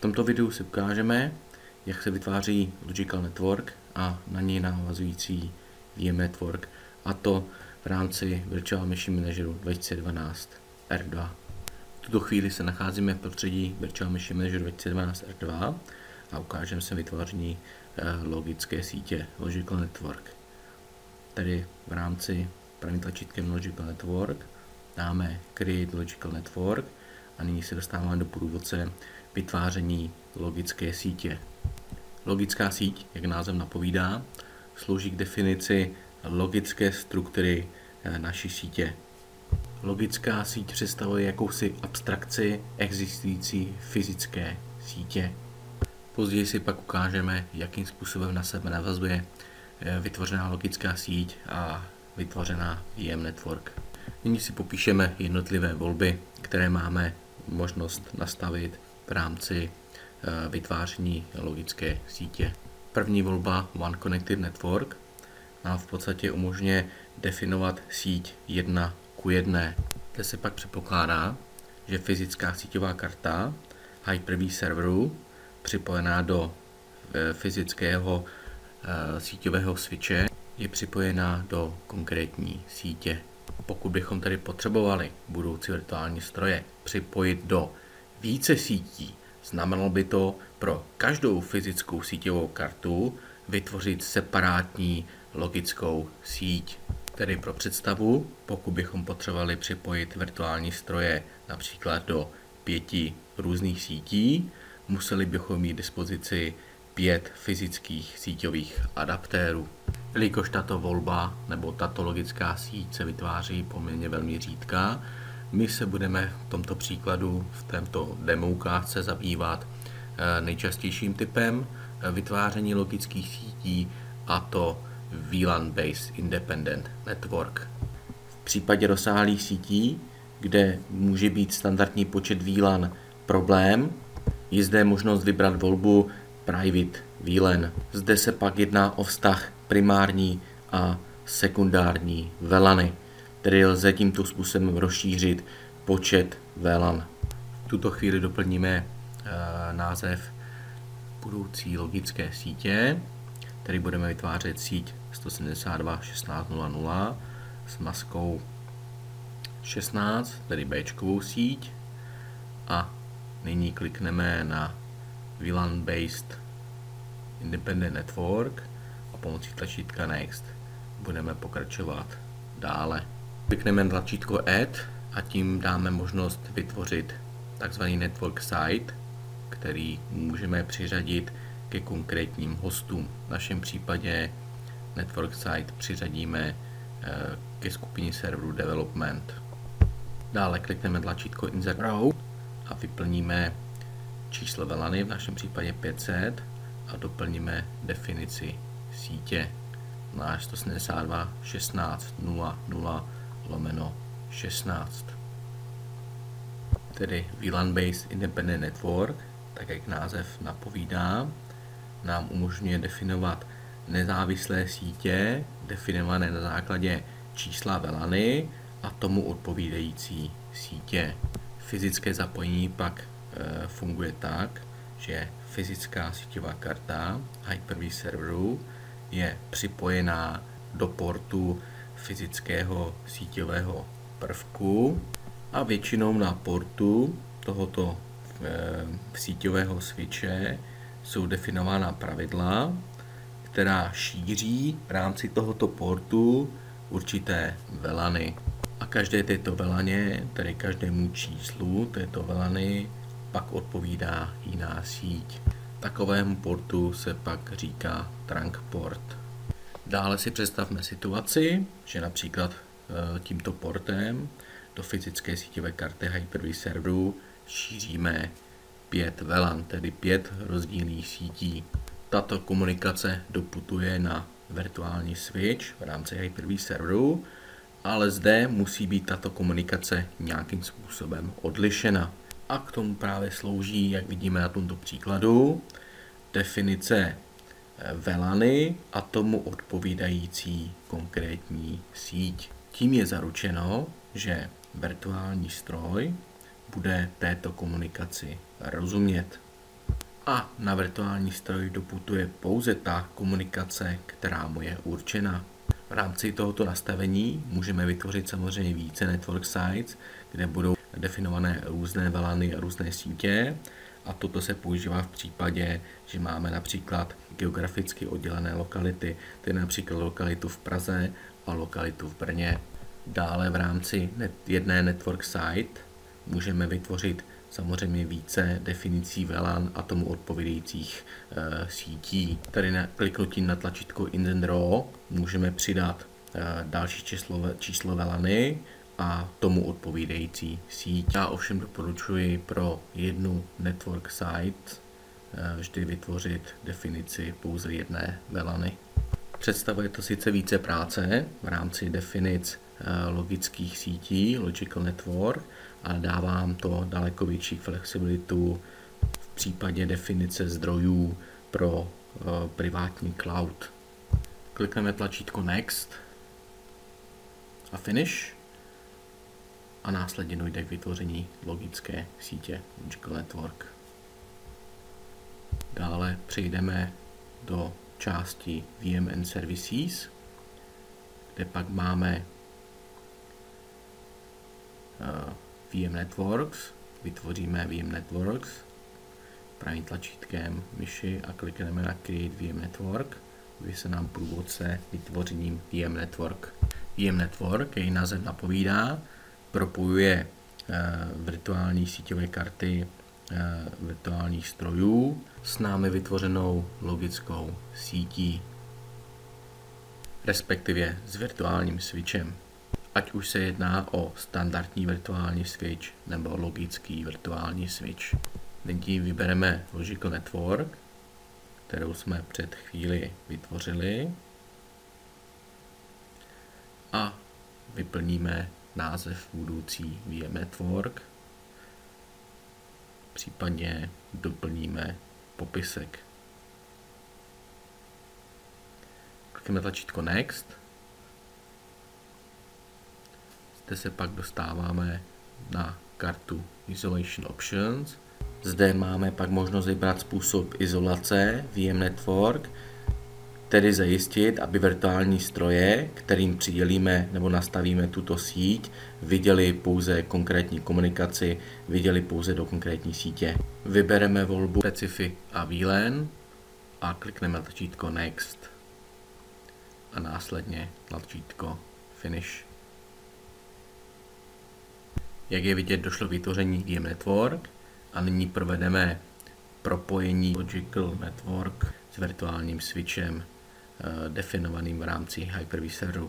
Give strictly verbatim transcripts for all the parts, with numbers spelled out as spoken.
tomto videu si ukážeme, jak se vytváří Logical Network a na něj navazující V M Network, a to v rámci Virtual Machine Manageru dva tisíce dvanáct R dva. V tuto chvíli se nacházíme v prostředí Virtual Machine Manager dva tisíce dvanáct R dva a ukážeme se vytváření logické sítě Logical Network. Tady v rámci pravým tlačítkem Logical Network dáme Create Logical Network a nyní se dostáváme do průvodce vytváření logické sítě. Logická síť, jak název napovídá, slouží k definici logické struktury naší sítě. Logická síť představuje jakousi abstrakci existující fyzické sítě. Později si pak ukážeme, jakým způsobem na sebe navazuje vytvořená logická síť a vytvořená V M Network. Nyní si popíšeme jednotlivé volby, které máme možnost nastavit v rámci vytváření logické sítě. První volba One Connected Network nám v podstatě umožňuje definovat síť jedna ku jedné. Zde se pak předpokládá, že fyzická síťová karta Hyper-V serveru připojená do fyzického síťového switche je připojená do konkrétní sítě. Pokud bychom tedy potřebovali budoucí virtuální stroje připojit do více sítí, znamenalo by to pro každou fyzickou síťovou kartu vytvořit separátní logickou síť. Tedy pro představu, pokud bychom potřebovali připojit virtuální stroje například do pěti různých sítí, museli bychom mít k dispozici pět fyzických síťových adaptérů. Jelikož tato volba nebo tato logická síť se vytváří poměrně velmi řídká, my se budeme v tomto příkladu v této demo ukázce zabývat nejčastějším typem vytváření logických sítí, a to V LAN Based Independent Network. V případě rozsáhlých sítí, kde může být standardní počet V LAN problém, je zde možnost vybrat volbu Private V LAN. Zde se pak jedná o vztah primární a sekundární V LANy, tedy lze tímto způsobem rozšířit počet V LAN. V tuto chvíli doplníme e, název budoucí logické sítě, který budeme vytvářet síť sto sedmdesát dva tečka šestnáct tečka nula nula s maskou šestnáct, tedy Bčkovou síť, a nyní klikneme na V LAN Based Independent Network a pomocí tlačítka Next budeme pokračovat dále. Klikneme na tlačítko Add a tím dáme možnost vytvořit takzvaný Network Site, který můžeme přiřadit ke konkrétním hostům. V našem případě Network Site přiřadíme ke skupině serverů Development. Dále klikneme tlačítko Insert Row a vyplníme číslo V LANy, v našem případě pět set, a doplníme definici sítě na sto sedmdesát dva tečka šestnáct tečka nula nula lomeno šestnáct. Tedy V LAN Based Independent Network, tak jak název napovídá, nám umožňuje definovat nezávislé sítě, definované na základě čísla V LANy a tomu odpovídající sítě. Fyzické zapojení pak e, funguje tak, že fyzická síťová karta Hyper-V serveru je připojená do portu fyzického síťového prvku a většinou na portu tohoto e, síťového switche jsou definována pravidla, která šíří v rámci tohoto portu určité V LANy. A každé této V LANě, tedy každému číslu této V LANy, pak odpovídá jiná síť. Takovému portu se pak říká trunk port. Dále si představme situaci, že například tímto portem do fyzické síťové karty Hyper-V serveru šíříme pět V LAN, tedy pět rozdílných sítí. Tato komunikace doputuje na virtuální switch v rámci Hyper-V serveru, ale zde musí být tato komunikace nějakým způsobem odlišena. A k tomu právě slouží, jak vidíme na tomto příkladu, definice V LANy a tomu odpovídající konkrétní síť. Tím je zaručeno, že virtuální stroj bude této komunikaci rozumět. A na virtuální stroj doputuje pouze ta komunikace, která mu je určena. V rámci tohoto nastavení můžeme vytvořit samozřejmě více network sites, kde budou definované různé velany a různé sítě. A toto se používá v případě, že máme například geograficky oddělené lokality, tedy například lokalitu v Praze a lokalitu v Brně. Dále v rámci jedné network site můžeme vytvořit samozřejmě více definicí velan a tomu odpovídajících e, sítí. Tady na kliknutím na tlačítko In and Raw můžeme přidat e, další číslo, číslo velany a tomu odpovídající síť. Já ovšem doporučuji pro jednu network site e, vždy vytvořit definici pouze jedné velany. Představuje to sice více práce v rámci definic e, logických sítí, logical network, ale dává vám to daleko větší flexibilitu v případě definice zdrojů pro uh, privátní cloud. Klikneme tlačítko Next a Finish a následně dojde k vytvoření logické sítě Logical Network. Dále přejdeme do části V M and Services, kde pak máme uh, V M Networks, vytvoříme V M Networks pravým tlačítkem myši a klikneme na Create V M Network, kde se nám průvodce vytvořením V M Network. V M Network, její název napovídá, propojuje eh, virtuální síťové karty eh, virtuálních strojů s námi vytvořenou logickou sítí, respektive s virtuálním switchem. Ať už se jedná o standardní virtuální switch nebo logický virtuální switch. Nyní vybereme Logical Network, kterou jsme před chvíli vytvořili, a vyplníme název budoucí V M Network, případně doplníme popisek. Klikneme tlačítko Next. Zde se pak dostáváme na kartu Isolation Options. Zde máme pak možnost vybrat způsob izolace V M Network, tedy zajistit, aby virtuální stroje, kterým přidělíme nebo nastavíme tuto síť, viděli pouze konkrétní komunikaci, viděli pouze do konkrétní sítě. Vybereme volbu Specify a V LAN a klikneme tlačítko Next a následně tlačítko Finish. Jak je vidět, došlo k vytvoření V M Network a nyní provedeme propojení Logical Network s virtuálním switchem eh, definovaným v rámci Hyper-V serveru.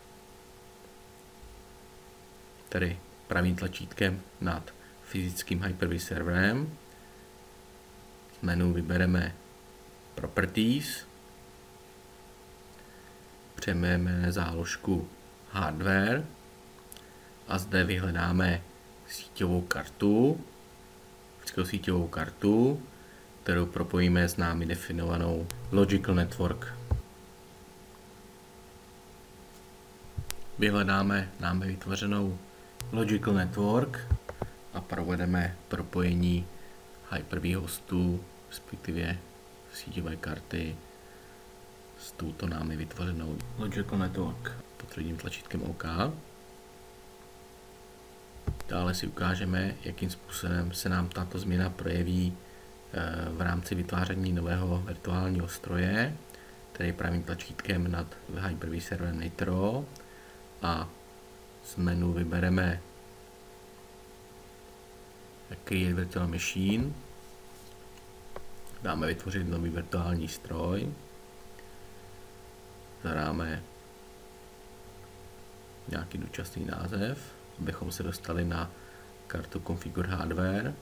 Tedy pravým tlačítkem nad fyzickým Hyper-V serverem z menu vybereme Properties, přejmenujeme záložku Hardware a zde vyhledáme síťovou kartu, fyzickou síťovou kartu, kterou propojíme s námi definovanou Logical Network. Vyhledáme námi vytvořenou Logical Network a provedeme propojení Hyper-V hostů, respektive síťové karty s touto námi vytvořenou Logical Network. Potvrdím tlačítkem OK. Dále si ukážeme, jakým způsobem se nám tato změna projeví v rámci vytváření nového virtuálního stroje, tedy pravým tlačítkem nad Hyper-V server Nitro a z menu vybereme Create Virtual Machine, dáme vytvořit nový virtuální stroj, zadáme nějaký dočasný název, abychom se dostali na kartu Configure Hardware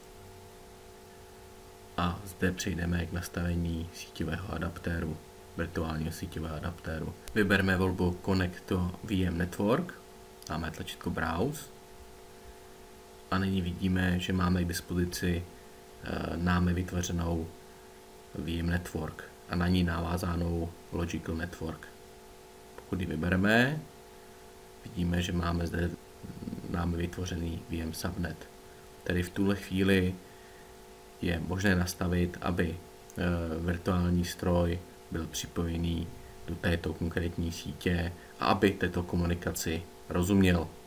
a zde přejdeme k nastavení síťového adaptéru, virtuálního síťového adaptéru. Vybereme volbu Connect to V M Network, dáme tlačítko Browse a nyní vidíme, že máme k dispozici e, námi vytvořenou V M Network a na ní navázanou Logical Network. Pokud ji vybereme, vidíme, že máme zde námi vytvořený V M Subnet. Tedy v tuhle chvíli je možné nastavit, aby virtuální stroj byl připojený do této konkrétní sítě a aby této komunikaci rozuměl.